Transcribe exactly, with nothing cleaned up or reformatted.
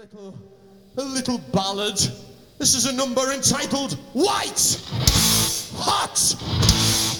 little, a little ballad. This is a number entitled White Hot.